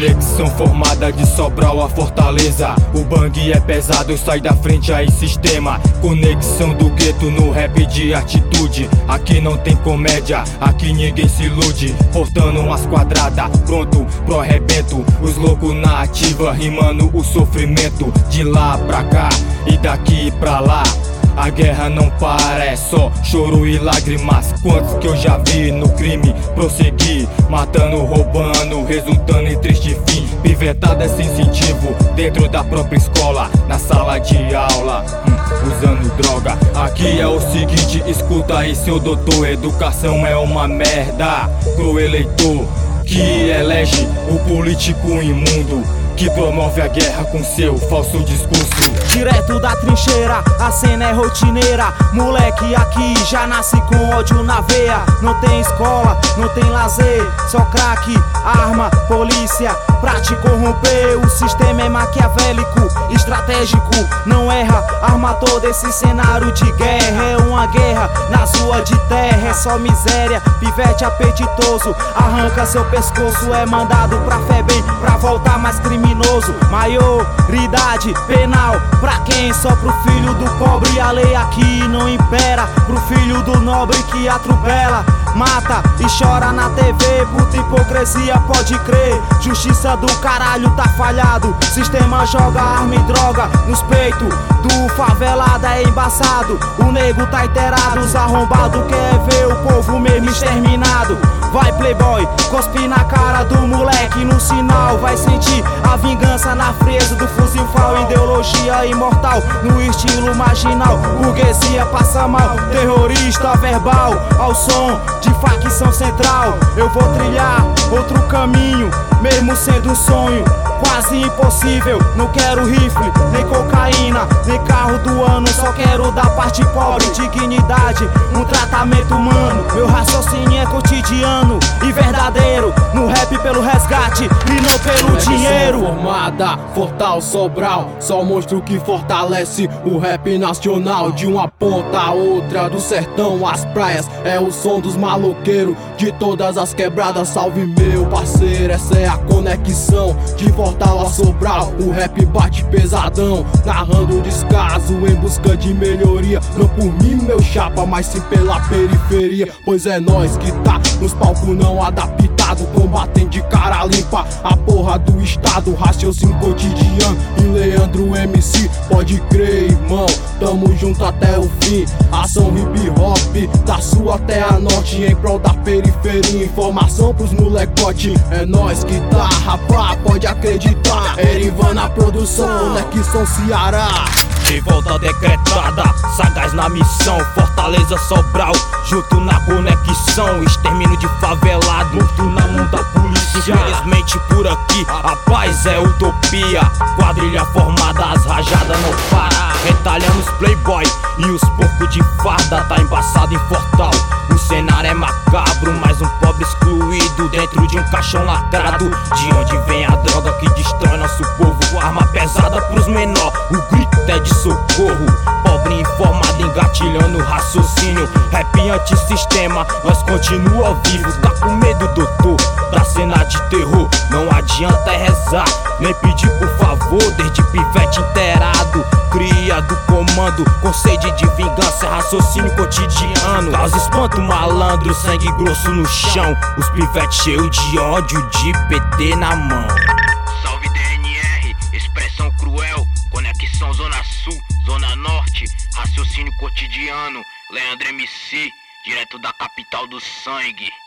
Conexão formada de Sobral a Fortaleza. O bang é pesado, sai da frente aí sistema. Conexão do gueto no rap de atitude. Aqui não tem comédia, aqui ninguém se ilude. Portando umas quadradas, pronto pro arrebento. Os loucos na ativa, rimando o sofrimento. De lá pra cá e daqui pra lá. A guerra não para, é só choro e lágrimas. Quantos que eu já vi no crime prosseguir, matando, roubando, resultando em triste fim. Pivetada sem incentivo dentro da própria escola, na sala de aula, usando droga. Aqui é o seguinte, escuta aí seu doutor. Educação é uma merda pro eleitor que elege o político imundo, que promove a guerra com seu falso discurso. Direto da trincheira, a cena é rotineira. Moleque aqui já nasce com ódio na veia. Não tem escola, não tem lazer, só crack, arma, polícia pra te corromper. O sistema é maquiavélico, estratégico, não erra. Arma todo esse cenário de guerra. É uma guerra nas ruas de terra. É só miséria, pivete apetitoso. Arranca seu pescoço, é mandado pra FEBEM pra voltar mais criminoso. Maioridade penal pra quem? Só pro filho do pobre. A lei aqui não impera pro filho do nobre que atropela, mata e chora na TV. Puta hipocrisia, pode crer. Justiça do caralho tá falhado. Sistema joga arma e droga nos peitos do favelado, é embaçado. O nego tá inteirado, os arrombados quer ver o povo mesmo exterminado. Vai playboy, cospe na cara do moleque no sinal. Vai sentir a vingança na frieza do fuzil fal. Ideologia imortal no estilo marginal. Burguesia passa mal, terrorista verbal. Ao som de facção central, eu vou trilhar outro caminho, mesmo sendo um sonho quase impossível. Não quero rifle, nem cocaína, nem carro do ano. Só quero da parte pobre, dignidade, um tratamento humano. Meu raciocínio é cotidiano e verdadeiro, no rap pelo resgate e não pelo dinheiro. Formada, Fortal, Sobral, só monstro que fortalece o rap nacional. De uma ponta a outra, do sertão às praias, é o som dos maloqueiros de todas as quebradas. Salve meu parceiro, essa é a conexão de Fortal a Sobral. O rap bate pesadão, narrando descaso em busca de melhoria. Não por mim meu chapa, mas sim pela periferia. Pois é nós que tá nos palcos não adaptado, combatendo de cara limpa a porra do estado. Raciocínio cotidiano e Leandro MC, pode crer irmão, tamo junto até o fim. Ação hip hop da sul até a norte, em prol da periferia. Informação pros molecote, é nós que tá, rapá, pode acreditar. Erivan na produção, Conexão Ceará. Revolta decretada, sagaz na missão. Fortaleza, Sobral, junto na conexão. Extermínio de favelado, morto na mão da polícia. Infelizmente por aqui, a paz é utopia. Quadrilha formada, as rajadas não param. Retalhando os playboy e os porcos de farda. Tá embaçado em Fortal, o cenário é macabro. Mais um pobre excluído dentro de um caixão lacrado. De onde vem a droga que destrói nosso povo? Arma pesada pros menor, o grito é de socorro. Pobre informado engatilhando raciocínio. Rap antissistema, nós continua vivo. Tá com medo, doutor, da cena de terror? Não adianta rezar, nem pedir por favor. Desde pivete inteirado, cria do comando, com sede de vingança, raciocínio cotidiano. Causa espanto malandro, sangue grosso no chão. Os pivetes cheios de ódio, de PT na mão. Salve DNR, expressão cruel. Conexão Zona Sul, Zona Norte, raciocínio cotidiano. Leandro MC, direto da capital do sangue.